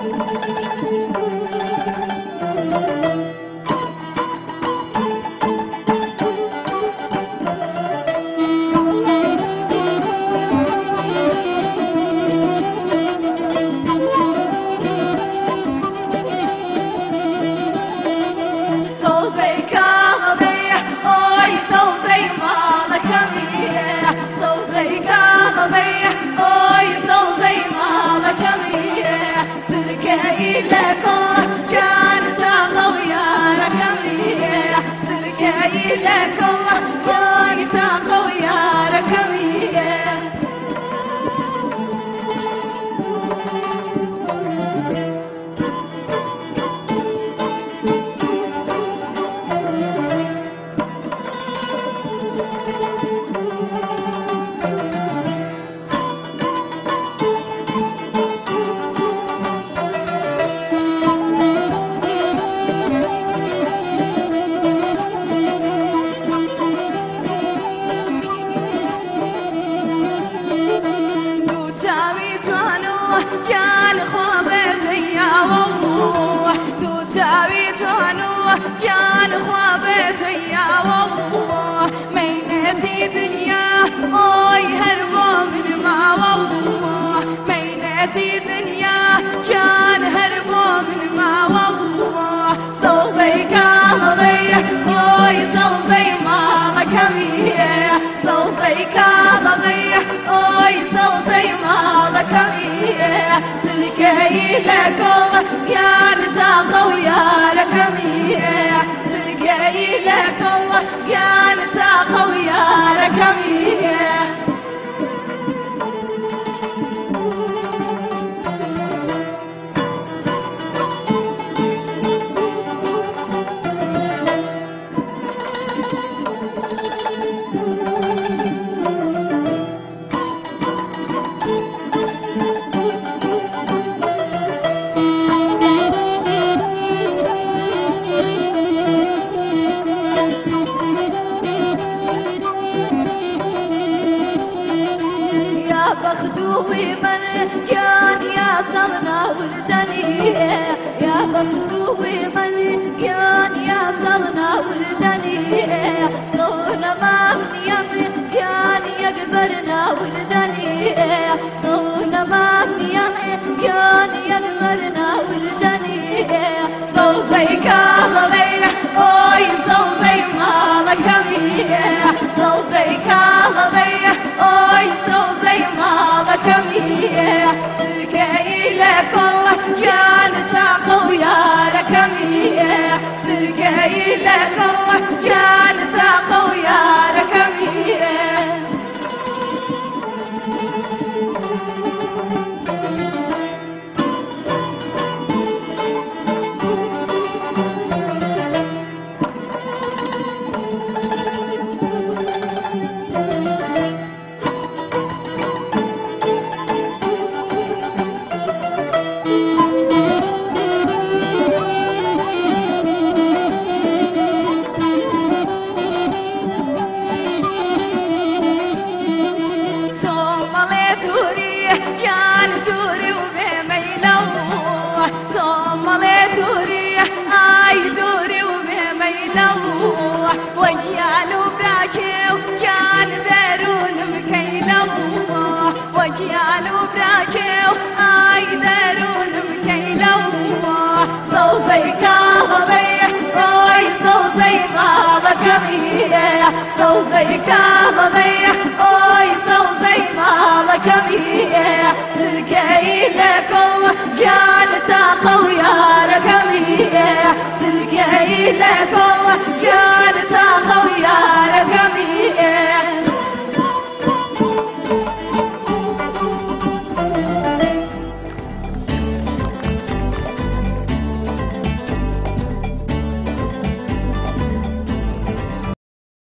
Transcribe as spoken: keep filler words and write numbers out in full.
لك الله كوني تقوى يا ركبي كان خوابتي يا والله دو تاوي جوانو كان خوابتي يا والله مينتي دنيا اوي هربوا من ما والله مينتي دنيا كان هربوا من ما والله صوتي كاظمي اوي صوتي ما ركبي صوتي كاظمي اوي صوتي ما ركبي سلكي لك الله يا نتاقة ويا ركبي سلكي لك الله يا نتاقة ويا ركبي بختوي من كان يا صرنا وردني يا بختوي من كان يا صرنا وردني صونا ما يم كان يقبرنا وردني صونا ما يم كان يقبرنا وردني صوصي كاظمي اوي صوصي ما ركبي صوصي كاظمي اوي صوصي ما ركبي سلكي لك الله كان تاقو يا ركبي سلكي لك الله كان تاقو يا ركبي وجيالو براكيو كان دارون مكيلو وجيالو براكيو اي دارون مكيلو صوصي كاظمي اوي صوصي ما ركبي صوصي كاظمي اوي صوصي ما ركبي سلكي لك الله كان تاقو يا ركبي سلكي لك الله